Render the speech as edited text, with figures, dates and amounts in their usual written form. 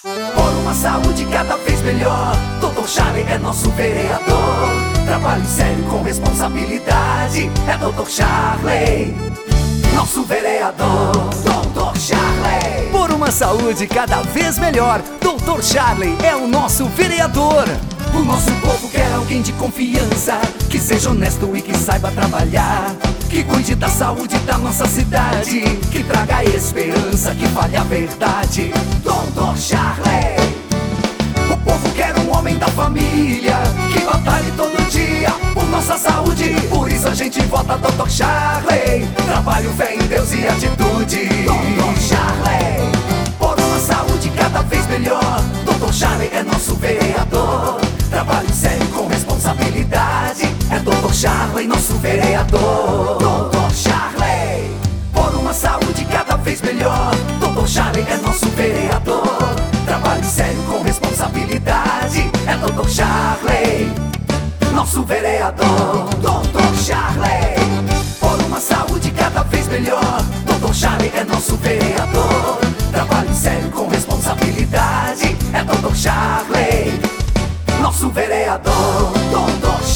Por uma saúde cada vez melhor, Dr. Charlie é nosso vereador. Trabalho sério com responsabilidade, é Dr. Charlie, nosso vereador. Dr. Charlie. Por uma saúde cada vez melhor, Dr. Charlie é o nosso vereador. O nosso povo quer alguém de confiança, que seja honesto e que saiba trabalhar, que cuide da saúde da nossa cidade, que traga esperança, que fale a verdade. Dr. Charlie. O povo quer um homem da família, que batalhe todo dia por nossa saúde. Por isso a gente vota Dr. Charlie. Trabalho, fé em Deus e atitude. Dr. Charlie. Por uma saúde cada vez melhor, Dr. Charlie é nosso vereador. Trabalho sério com responsabilidade, é Dr. Charlie, nosso vereador. Dr. Charlie. Por uma saúde cada vez melhor, Dr. Charlie é nosso vereador. Trabalho sério com responsabilidade, é Dr. Charlie, nosso vereador. Dr. Charlie. Por uma saúde cada vez melhor, Dr. Charlie é nosso vereador. Trabalho sério com responsabilidade, é Dr. Charlie, nosso vereador. Dr.